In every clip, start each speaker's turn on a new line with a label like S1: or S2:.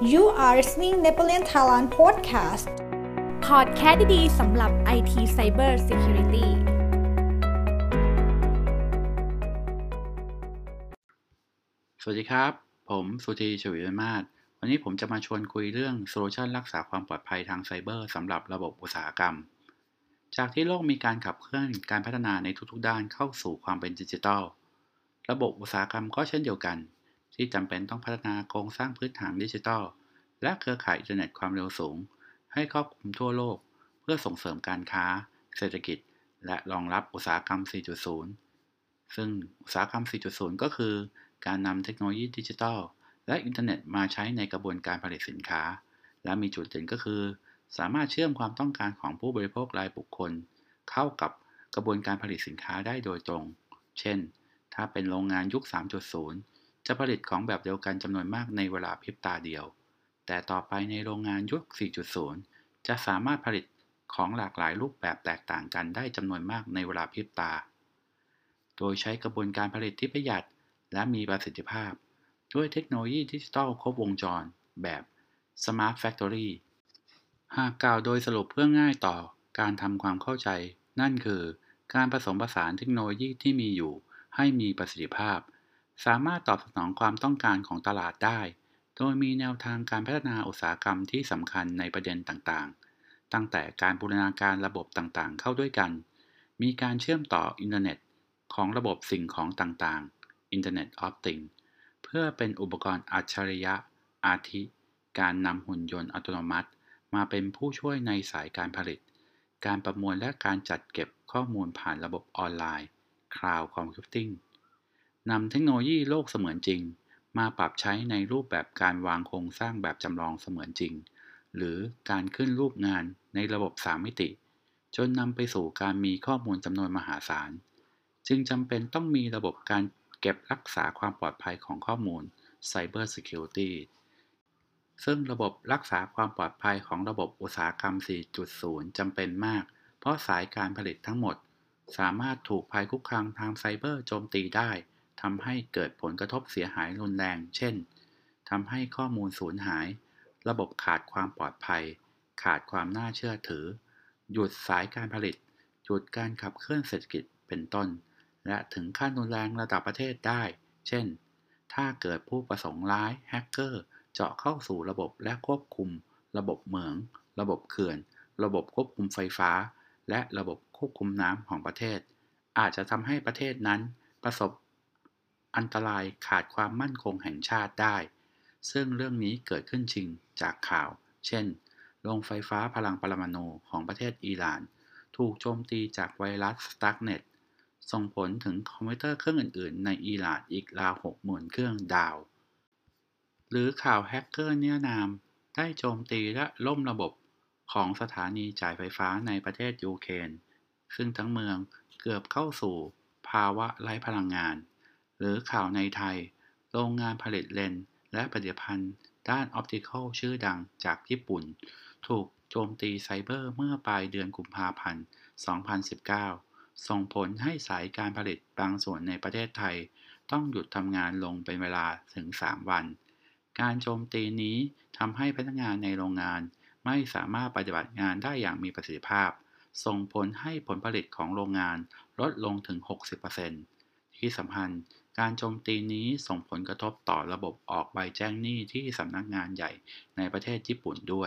S1: You are listening Napoleon Thailand Podcast
S2: พอดแคสต์ดีๆสำหรับ IT Cyber Security
S3: สวัสดีครับผมสุธี ชวีวิมาศวันนี้ผมจะมาชวนคุยเรื่องโซลูชันรักษาความปลอดภัยทางไซเบอร์สำหรับระบบอุตสาหกรรมจากที่โลกมีการขับเคลื่อนการพัฒนาในทุกๆด้านเข้าสู่ความเป็นดิจิทัลระบบอุตสาหกรรมก็เช่นเดียวกันที่จำเป็นต้องพัฒนาโครงสร้างพื้นฐานดิจิทัลและเครือข่ายอินเทอร์เน็ตความเร็วสูงให้ครอบคลุมทั่วโลกเพื่อส่งเสริมการค้าเศรษฐกิจและรองรับอุตสาหกรรม 4.0 ซึ่งอุตสาหกรรม 4.0 ก็คือการนำเทคโนโลยีดิจิทัลและอินเทอร์เน็ตมาใช้ในกระบวนการผลิตสินค้าและมีจุดเด่นก็คือสามารถเชื่อมความต้องการของผู้บริโภครายบุคคลเข้ากับกระบวนการผลิตสินค้าได้โดยตรงเช่นถ้าเป็นโรงงานยุค 3.0 จะผลิตของแบบเดียวกันจำนวนมากในเวลาพริบตาเดียวแต่ต่อไปในโรงงานยุค 4.0 จะสามารถผลิตของหลากหลายรูปแบบแตกต่างกันได้จำนวนมากในเวลาพริบตาโดยใช้กระบวนการผลิตที่ประหยัดและมีประสิทธิภาพด้วยเทคโนโลยีดิจิทัลครบวงจรแบบ Smart Factory หากกล่าวโดยสรุปเพื่อง่ายต่อการทำความเข้าใจนั่นคือการผสมผสานเทคโนโลยีที่มีอยู่ให้มีประสิทธิภาพสามารถตอบสนองความต้องการของตลาดได้โดยมีแนวทางการพัฒนาอุตสาหกรรมที่สำคัญในประเด็นต่างๆตั้งแต่การบูรณาการระบบต่างๆเข้าด้วยกันมีการเชื่อมต่ออินเทอร์เน็ตของระบบสิ่งของต่างๆ Internet of Things เพื่อเป็นอุปกรณ์อัจฉริยะอาทิการนำหุ่นยนต์อัตโนมัติมาเป็นผู้ช่วยในสายการผลิตการประมวลและการจัดเก็บข้อมูลผ่านระบบออนไลน์ Cloud Computing นำเทคโนโลยีโลกเสมือนจริงมาปรับใช้ในรูปแบบการวางโครงสร้างแบบจำลองเสมือนจริงหรือการขึ้นรูปงานในระบบ3มิติจนนำไปสู่การมีข้อมูลจำนวนมหาศาลจึงจำเป็นต้องมีระบบการเก็บรักษาความปลอดภัยของข้อมูล Cyber Security ซึ่งระบบรักษาความปลอดภัยของระบบอุตสาหกรรม 4.0 จำเป็นมากเพราะสายการผลิตทั้งหมดสามารถถูกภัยคุกคามทางไซเบอร์โจมตีได้ทำให้เกิดผลกระทบเสียหายรุนแรงเช่นทำให้ข้อมูลสูญหายระบบขาดความปลอดภัยขาดความน่าเชื่อถือหยุดสายการผลิตหยุดการขับเคลื่อนเศรษฐกิจเป็นต้นและถึงขั้นรุนแรงระดับประเทศได้เช่นถ้าเกิดผู้ประสงค์ร้ายแฮกเกอร์เจาะเข้าสู่ระบบและควบคุมระบบเหมืองระบบเขื่อนระบบควบคุมไฟฟ้าและระบบควบคุมน้ำของประเทศอาจจะทำให้ประเทศนั้นประสบอันตรายขาดความมั่นคงแห่งชาติได้ซึ่งเรื่องนี้เกิดขึ้นจริงจากข่าวเช่นโรงไฟฟ้าพลังปรมาณูของประเทศอิหร่านถูกโจมตีจากไวรัส Stuxnet ส่งผลถึงคอมพิวเตอร์เครื่องอื่นๆในอิหร่านอีกราว 60,000 เครื่องดาวหรือข่าวแฮกเกอร์นิรนามได้โจมตีและล่มระบบของสถานีจ่ายไฟฟ้าในประเทศยูเครนซึ่งทั้งเมืองเกือบเข้าสู่ภาวะไร้พลังงานหรือข่าวในไทยโรงงานผลิตเลนส์และผลิตภัณฑ์ด้านออปติคอลชื่อดังจากญี่ปุ่นถูกโจมตีไซเบอร์เมื่อปลายเดือนกุมภาพันธ์ 2019 ส่งผลให้สายการผลิตบางส่วนในประเทศไทยต้องหยุดทำงานลงเป็นเวลาถึง 3 วันการโจมตีนี้ทำให้พนักงานในโรงงานไม่สามารถปฏิบัติงานได้อย่างมีประสิทธิภาพส่งผลให้ผลผลิตของโรงงานลดลงถึง 60% ที่สำคัญการโจมตีนี้ส่งผลกระทบต่อระบบออกใบแจ้งหนี้ที่สำนักงานใหญ่ในประเทศญี่ปุ่นด้วย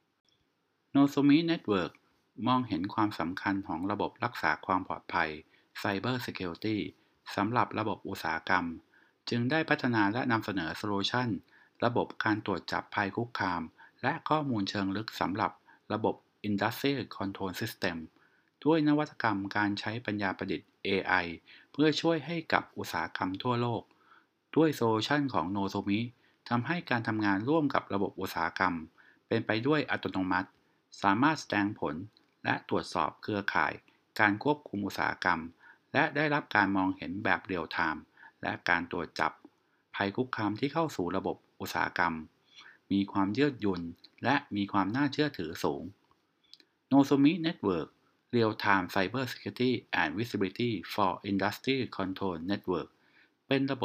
S3: Nozomi Network มองเห็นความสำคัญของระบบรักษาความปลอดภัย Cyber Security สำหรับระบบอุตสาหกรรมจึงได้พัฒนาและนำเสนอโซลูชันระบบการตรวจจับภัยคุกคามและข้อมูลเชิงลึกสำหรับระบบ Industrial Control System ด้วยนวัตกรรมการใช้ปัญญาประดิษฐ์ AI เพื่อช่วยให้กับอุตสาหกรรมทั่วโลกด้วยโซลูชันของ Nozomi ทำให้การทำงานร่วมกับระบบอุตสาหกรรมเป็นไปด้วยอัตโนมัติสามารถแสดงผลและตรวจสอบเครือข่ายการควบคุมอุตสาหกรรมและได้รับการมองเห็นแบบเรียลไทม์และการตรวจจับภัยคุกคามที่เข้าสู่ระบบอุตสาหกรรมมีความยืดหยุ่นและมีความน่าเชื่อถือสูง Nozomi Network Real-Time Cyber Security and Visibility for Industry Control Network เป็นระบบ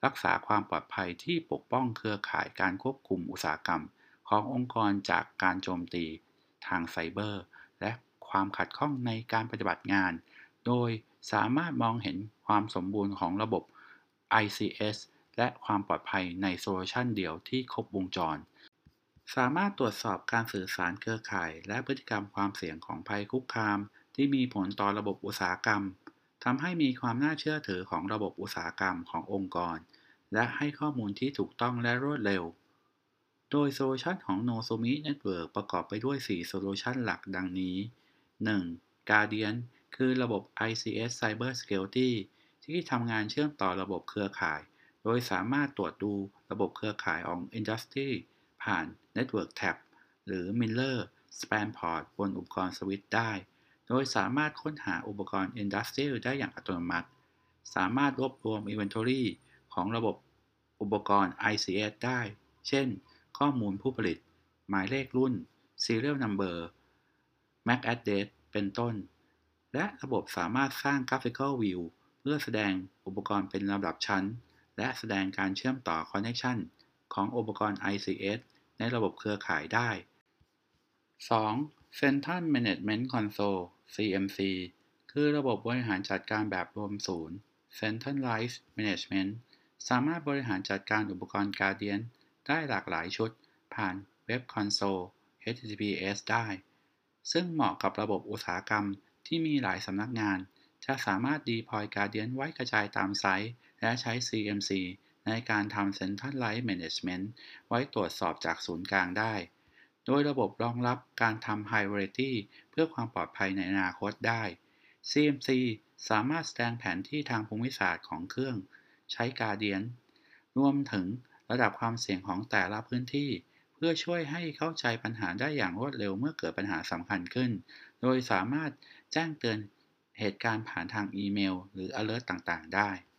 S3: รักษาความปลอดภัยที่ปกป้องเครือข่ายการควบคุมอุตสาหกรรมขององค์กรจากการโจมตีทางไซเบอร์และความขัดข้องในการปฏิบัติงานโดยสามารถมองเห็นความสมบูรณ์ของระบบ ICS และความปลอดภัยในโซลูชันเดียวที่ครบวงจรสามารถตรวจสอบการสื่อสารเครือข่ายและพฤติกรรมความเสี่ยงของภัยคุกคามที่มีผลต่อระบบอุตสาหกรรมทำให้มีความน่าเชื่อถือของระบบอุตสาหกรรมขององค์กรและให้ข้อมูลที่ถูกต้องและรวดเร็วโดยโซลูชันของ Nozomi Network ประกอบไปด้วย 4 โซลูชันหลักดังนี้ 1. Guardian คือระบบ ICS Cyber Security ที่ทำงานเชื่อมต่อระบบเครือข่ายโดยสามารถตรวจดูระบบเครือข่ายของ Industry ผ่าน Network Tab หรือ Miller Span Port บนอุปกรณ์สวิตช์ได้โดยสามารถค้นหาอุปกรณ์ Industrial ได้อย่างอัตโนมัติสามารถรวบรวม Inventory ของระบบอุปกรณ์ ICS ได้เช่นข้อมูลผู้ผลิตหมายเลขรุ่น Serial Number MAC Address เป็นต้นและระบบสามารถสร้าง Graphical View เพื่อแสดงอุปกรณ์เป็นลำดับชั้นและแสดงการเชื่อมต่อ Connection ของอุปกรณ์ ICS ในระบบเครือข่ายได้ 2. Central Management Console CMC คือระบบบริหารจัดการแบบรวมศูนย์ Centralized Management สามารถบริหารจัดการอุปกรณ์ Guardian ได้หลากหลายชุดผ่าน Web Console HTTPS ได้ซึ่งเหมาะกับระบบอุตสาหกรรมที่มีหลายสำนักงานจะสามารถ deploy Guardian ไว้กระจายตามไซต์และใช้ CMC ในการทำ Centralized Management ไว้ตรวจสอบจากศูนย์กลางได้โดยระบบรองรับการทำ High Availability เพื่อความปลอดภัยในอนาคตได้ CMC สามารถแสดงแผนที่ทางภูมิศาสตร์ของเครื่องใช้ Guardian รวมถึงระดับความเสี่ยงของแต่ละพื้นที่เพื่อช่วยให้เข้าใจปัญหาได้อย่างรวดเร็วเมื่อเกิดปัญหาสำคัญขึ้นโดยสามารถแจ้งเตือนเหตุการณ์ผ่านทางอีเมลหรือ alert ต่างๆได้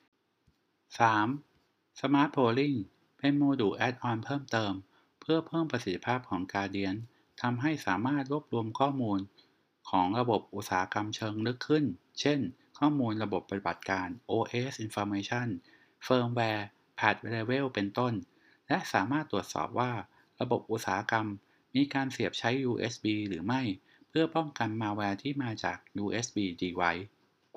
S3: 3. Smart Polling เป็นโมดูลแอดออนเพิ่มเติมเพื่อเพิ่มประสิทธิภาพของ Guardian ทำให้สามารถรวบรวมข้อมูลของระบบอุตสาหกรรมเชิงลึกขึ้นเช่นข้อมูลระบบปฏิบัติการ OS Information Firmware Patch Level เป็นต้นและสามารถตรวจสอบว่าระบบอุตสาหกรรมมีการเสียบใช้ USB หรือไม่เพื่อป้องกันมาแวร์ที่มาจาก USB device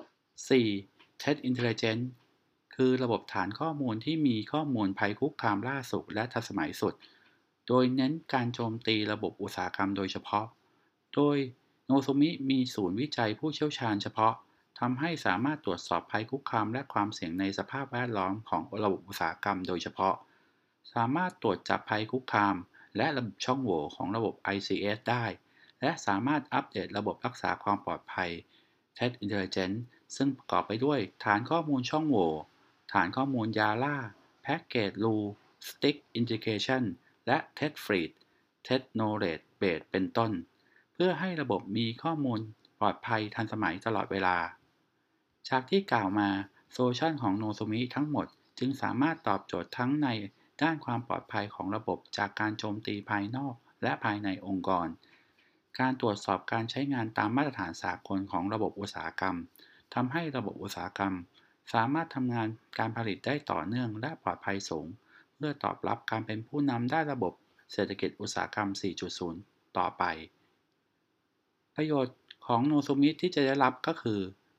S3: 4. Threat Intelligence คือระบบฐานข้อมูลที่มีข้อมูลภัยคุกคามล่าสุดและทันสมัยสุดโดยเน้นการโจมตีระบบอุตสาหกรรมโดยเฉพาะโดย Nozomi มีศูนย์วิจัยผู้เชี่ยวชาญเฉพาะทำให้สามารถตรวจสอบภัยคุกคามและความเสี่ยงในสภาพแวดล้อมของระบบอุตสาหกรรมโดยเฉพาะสามารถตรวจจับภัยคุกคามและระบบช่องโหว่ของระบบ ICS ได้และสามารถอัปเดตระบบรักษาความปลอดภัย Threat Intelligence ซึ่งประกอบไปด้วยฐานข้อมูลช่องโหว่ฐานข้อมูล YARA Package Rule Stick Integration และ Threat Fleet Threat Knowledge Base เป็นต้นเพื่อให้ระบบมีข้อมูลปลอดภัยทันสมัยตลอดเวลาจากที่กล่าวมาโซลูชันของ Nozomi ทั้งหมดจึงสามารถตอบโจทย์ทั้งในด้านความปลอดภัยของระบบจากการโจมตีภายนอกและภายในองค์กรการตรวจสอบการใช้งานตามมาตรฐานสากลของระบบอุตสาหกรรมทำให้ระบบอุตสาหกรรมสามารถทำงานการผลิตได้ต่อเนื่องและปลอดภัยสูงเพื่อตอบรับการเป็นผู้นำด้านระบบเศรษฐกิจอุตสาหกรรม 4.0 ต่อไปประโยชน์ของ Nozomi ที่จะได้รับก็คือ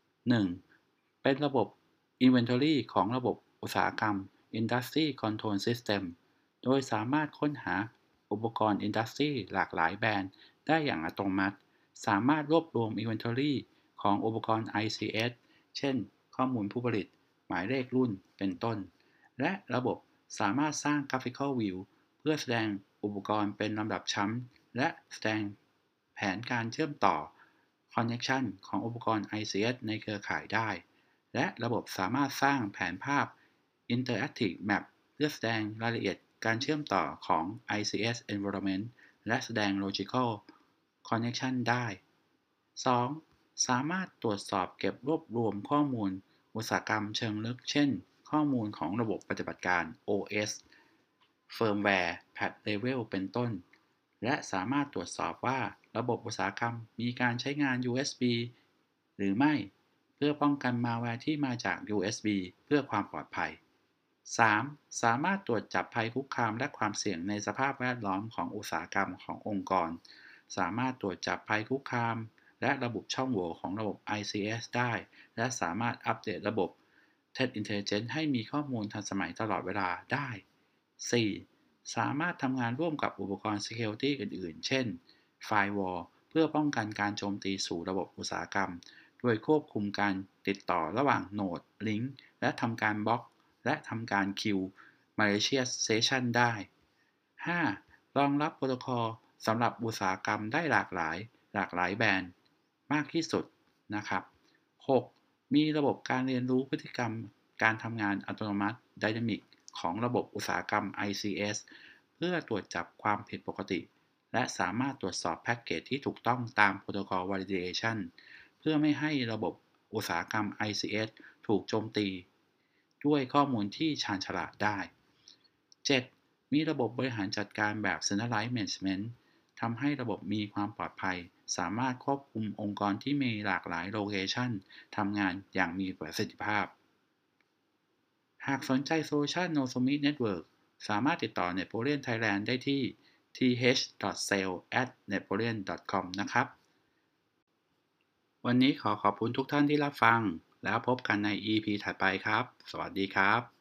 S3: 1. เป็นระบบ Inventory ของระบบอุตสาหกรรม Industry Control System โดยสามารถค้นหาอุปกรณ์ Industry หลากหลายแบรนด์ได้อย่างอัตโนมัติสามารถรวบรวม Inventory ของอุปกรณ์ ICS เช่นข้อมูลผู้ผลิตหมายเลขรุ่นเป็นต้นและระบบสามารถสร้าง Graphical View เพื่อแสดงอุปกรณ์เป็นลำดับชั้นและแสดงแผนการเชื่อมต่อ Connection ของอุปกรณ์ ICS ในเครือข่ายได้และระบบสามารถสร้างแผนภาพ Interactive Map เพื่อแสดงรายละเอียดการเชื่อมต่อของ ICS Environment และแสดง Logical Connection ได้ 2. สามารถตรวจสอบเก็บรวบรวมข้อมูลอุตสาหกรรมเชิงลึกเช่นข้อมูลของระบบปฏิบัติการ OS Firmware Patch Level เป็นต้นและสามารถตรวจสอบว่าระบบอุตสาหกรรมมีการใช้งาน USB หรือไม่เพื่อป้องกันมาแวร์ที่มาจาก USB เพื่อความปลอดภัย 3. สามารถตรวจจับภัยคุกคามและความเสี่ยงในสภาพแวดล้อมของอุตสาหกรรมขององค์กร สามารถตรวจจับภัยคุกคามและระบุช่องโหว่ของระบบ ICS ได้และสามารถอัปเดตระบบ Threat Intelligence ให้มีข้อมูลทันสมัยตลอดเวลาได้ 4. สามารถทำงานร่วมกับอุปกรณ์ Security อื่นๆ เช่น Firewall เพื่อป้องกันการโจมตีสู่ระบบอุตสาหกรรมโดยควบคุมการติดต่อระหว่างโนด ลิงก์ และทำการบล็อกและทำการคิว malicious session ได้ 5. รองรับโปรโตคอลสำหรับอุตสาหกรรมได้หลากหลายแบรนด์มากที่สุดนะครับ 6. มีระบบการเรียนรู้พฤติกรรมการทำงานอัตโนมัติ Dynamic ของระบบอุตสาหกรรม ICS เพื่อตรวจจับความผิดปกติและสามารถตรวจสอบแพ็กเกจที่ถูกต้องตามโปรโตคอล Validation เพื่อไม่ให้ระบบอุตสาหกรรม ICS ถูกโจมตีด้วยข้อมูลที่ชาญฉลาดได้ 7. มีระบบบริหารจัดการแบบ Centralized Management ทำให้ระบบมีความปลอดภัยสามารถควบคุมองค์กรที่มีหลากหลายโลเคชันทำงานอย่างมีประสิทธิภาพ หากสนใจโซลูชัน Nozomi Network สามารถติดต่อ Napoleon Thailand ได้ที่ th.sale@napoleon.com นะครับ วันนี้ขอบคุณทุกท่านที่รับฟังแล้วพบกันใน EP ถัดไปครับ สวัสดีครับ